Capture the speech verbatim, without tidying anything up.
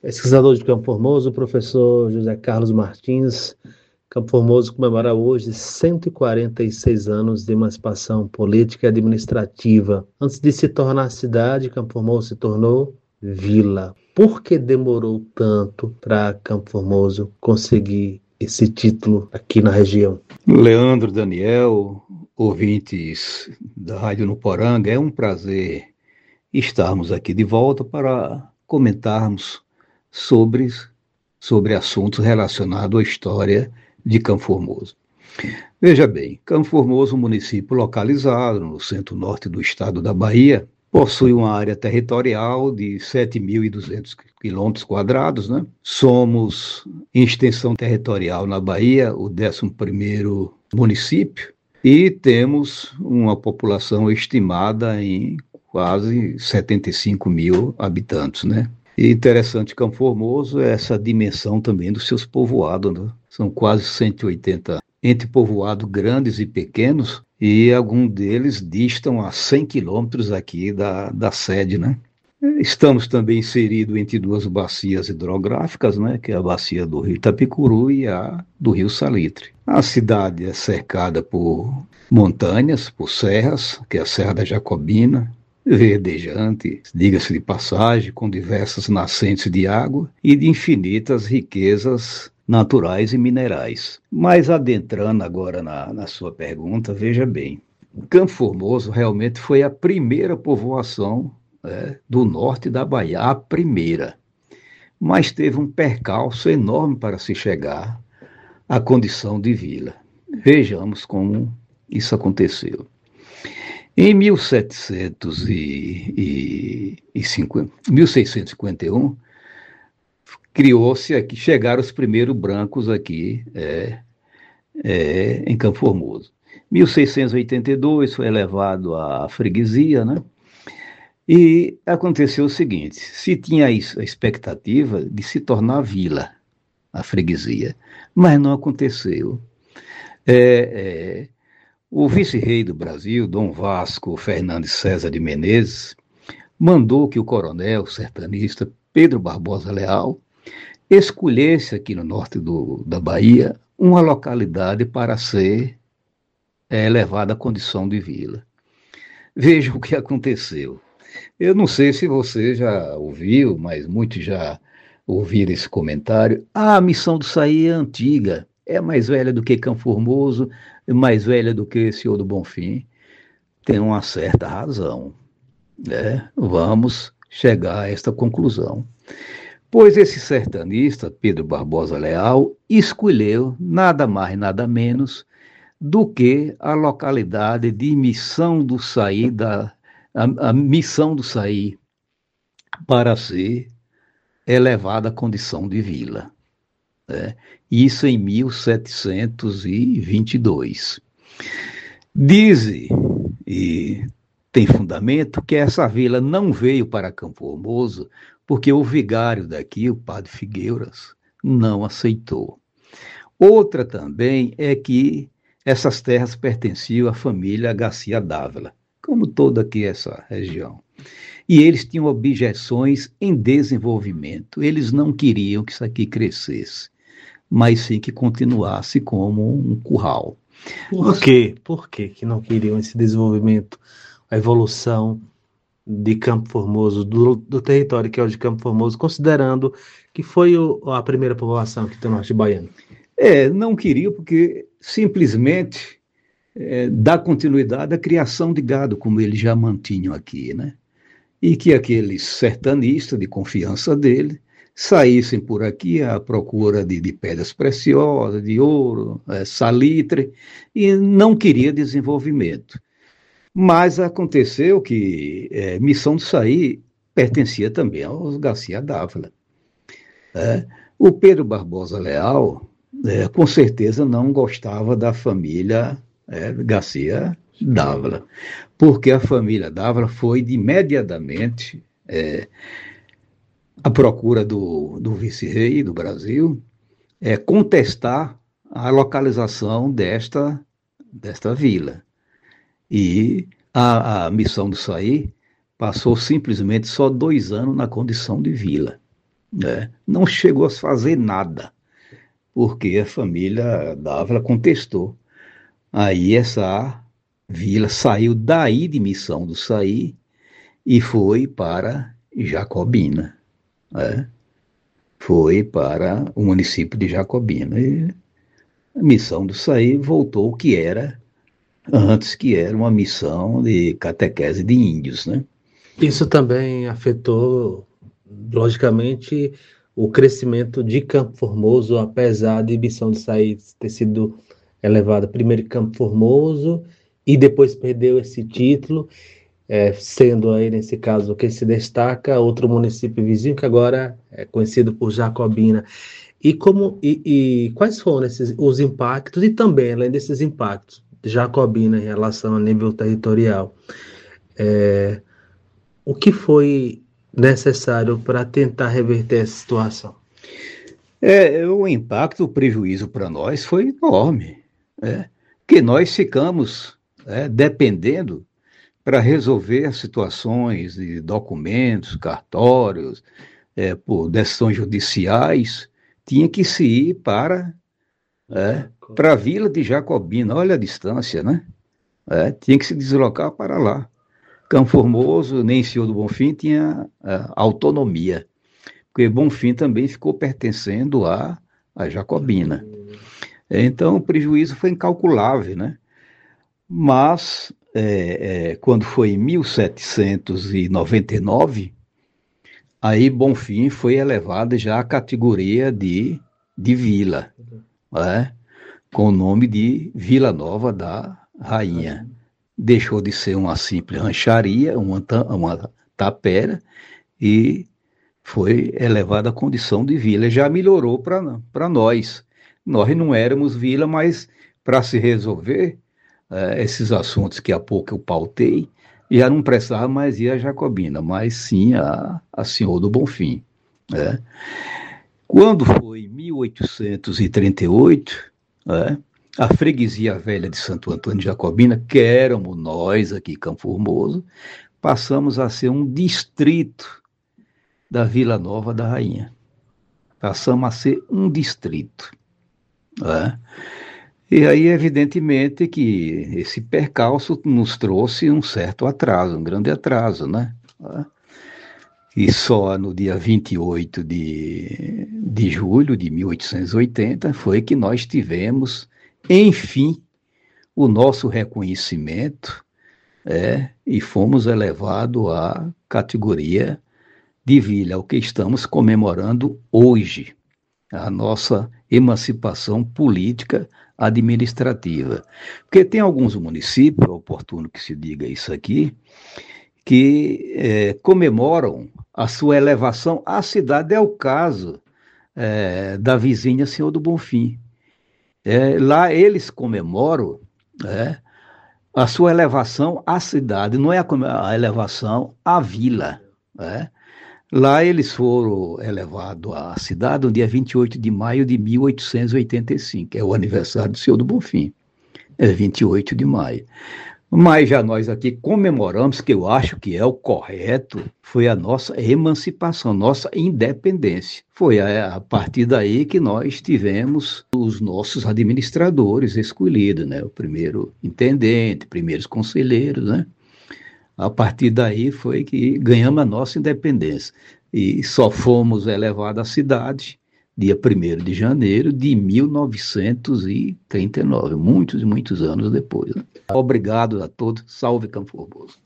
Pesquisador de Campo Formoso, o professor José Carlos Martins. Campo Formoso comemora hoje cento e quarenta e seis anos de emancipação política e administrativa. Antes de se tornar cidade, Campo Formoso se tornou vila. Por que demorou tanto para Campo Formoso conseguir esse título aqui na região? Leandro, Daniel, ouvintes da Rádio Nuporanga, é um prazer estarmos aqui de volta para comentarmos sobre, sobre assuntos relacionados à história de Campo Formoso. Veja bem, Campo Formoso, um município localizado no centro-norte do estado da Bahia, possui uma área territorial de sete mil e duzentos quilômetros quadrados, né? Somos, em extensão territorial na Bahia, o décimo primeiro município e temos uma população estimada em quase setenta e cinco mil habitantes, né? E interessante, Campo Formoso é essa dimensão também dos seus povoados, né? São quase cento e oitenta entre povoados grandes e pequenos, e alguns deles distam a cem quilômetros aqui da, da sede, né? Estamos também inseridos entre duas bacias hidrográficas, né? Que é a bacia do Rio Itapicuru e a do Rio Salitre. A cidade é cercada por montanhas, por serras, que é a Serra da Jacobina, verdejante, diga-se de passagem, com diversas nascentes de água e de infinitas riquezas naturais e minerais. Mas adentrando agora na, na sua pergunta, veja bem, Campo Formoso realmente foi a primeira povoação é, do norte da Bahia, a primeira. Mas teve um percalço enorme para se chegar à condição de vila. Vejamos como isso aconteceu. Em mil seiscentos e cinquenta e um, criou-se aqui, chegaram os primeiros brancos aqui é, é, em Campo Formoso. mil seiscentos e oitenta e dois foi elevado à freguesia, né? E aconteceu o seguinte, se tinha a expectativa de se tornar vila, a freguesia, mas não aconteceu. É, é, o vice-rei do Brasil, Dom Vasco Fernandes César de Menezes, mandou que o coronel sertanista Pedro Barbosa Leal escolhesse aqui no norte do, da Bahia uma localidade para ser é, elevada à condição de vila. Veja o que aconteceu. Eu não sei se você já ouviu, mas muitos já ouviram esse comentário. Ah, a Missão do Saí é antiga, é mais velha do que Campo Formoso, é mais velha do que Senhor do Bonfim. Tem uma certa razão, né? Vamos chegar a esta conclusão. Pois esse sertanista, Pedro Barbosa Leal, escolheu nada mais, nada menos do que a localidade de Missão do Saí, da, a, a Missão do Saí, para ser elevada à condição de vila. Né? Isso em mil setecentos e vinte e dois. Dize, e tem fundamento, que essa vila não veio para Campo Formoso porque o vigário daqui, o padre Figueiras, não aceitou. Outra também é que essas terras pertenciam à família Garcia Dávila, como toda aqui essa região. E eles tinham objeções em desenvolvimento. Eles não queriam que isso aqui crescesse, mas sim que continuasse como um curral. Por quê? Por quê que não queriam esse desenvolvimento, a evolução de Campo Formoso, do, do território que é o de Campo Formoso, considerando que foi o, a primeira povoação aqui do norte baiano? É, não queriam porque simplesmente é, dá continuidade à criação de gado, como eles já mantinham aqui, né? E que aqueles sertanistas de confiança dele saíssem por aqui à procura de, de pedras preciosas, de ouro, é, salitre, e não queria desenvolvimento. Mas aconteceu que é, Missão do Saí pertencia também aos Garcia Dávila. É. O Pedro Barbosa Leal, é, com certeza, não gostava da família é, Garcia Dávila, porque a família Dávila foi de imediatamente é, à procura do, do vice-rei do Brasil é, contestar a localização desta, desta vila. E a, a Missão do Saí passou simplesmente só dois anos na condição de vila. né? Não chegou a fazer nada, porque a família Dávila contestou. Aí essa vila saiu daí de Missão do Saí e foi para Jacobina, né? Foi para o município de Jacobina. E a Missão do Saí voltou o que era antes, que era uma missão de catequese de índios, né? Isso também afetou, logicamente, o crescimento de Campo Formoso, apesar de Missão de Saí ter sido elevada primeiro em Campo Formoso e depois perdeu esse título, é, sendo aí, nesse caso, quem se destaca, outro município vizinho que agora é conhecido por Jacobina. E, como, e, e quais foram esses, os impactos, e também, além desses impactos, de Jacobina em relação a nível territorial? É, o que foi necessário para tentar reverter essa situação? É, o impacto, o prejuízo para nós foi enorme, né? Porque nós ficamos, né, dependendo para resolver as situações de documentos, cartórios, é, por decisões judiciais, tinha que se ir para, é, para a vila de Jacobina. Olha a distância, né? É, tinha que se deslocar para lá. Campo Formoso, nem Senhor do Bonfim tinha é, autonomia, porque Bonfim também ficou pertencendo a, a Jacobina. Então, o prejuízo foi incalculável, né? Mas, é, é, quando foi em mil setecentos e noventa e nove, aí Bonfim foi elevada já à categoria de, de vila, né? Com o nome de Vila Nova da Rainha. Deixou de ser uma simples rancharia, uma, uma tapera, e foi elevada à condição de vila. Já melhorou para nós. Nós não éramos vila, mas para se resolver eh, esses assuntos que há pouco eu pautei, já não precisava mais ir a Jacobina, mas sim a, a Senhor do Bonfim, né? Quando foi em mil oitocentos e trinta e oito, né, a freguesia velha de Santo Antônio de Jacobina, que éramos nós aqui em Campo Formoso, passamos a ser um distrito da Vila Nova da Rainha. Passamos a ser um distrito, né? E aí, evidentemente, que esse percalço nos trouxe um certo atraso, um grande atraso, né? E só no dia vinte e oito de, de julho de mil oitocentos e oitenta foi que nós tivemos, enfim, o nosso reconhecimento, é, e fomos elevados à categoria de vila, o que estamos comemorando hoje, a nossa emancipação política administrativa. Porque tem alguns municípios, é oportuno que se diga isso aqui, que é, comemoram a sua elevação à cidade. É o caso é, da vizinha Senhor do Bonfim. É, lá eles comemoram, é, a sua elevação à cidade, não é a, a elevação à vila, né? Lá eles foram elevados à cidade no dia vinte e oito de maio de mil oitocentos e oitenta e cinco, que é o aniversário do Senhor do Bonfim, é vinte e oito de maio. Mas já nós aqui comemoramos, que eu acho que é o correto, foi a nossa emancipação, nossa independência. Foi a, a partir daí que nós tivemos os nossos administradores escolhidos, né? O primeiro intendente, primeiros conselheiros, né? A partir daí foi que ganhamos a nossa independência. E só fomos elevados à cidade dia primeiro de janeiro de mil novecentos e trinta e nove, muitos e muitos anos depois, né? Obrigado a todos. Salve Campo Formoso.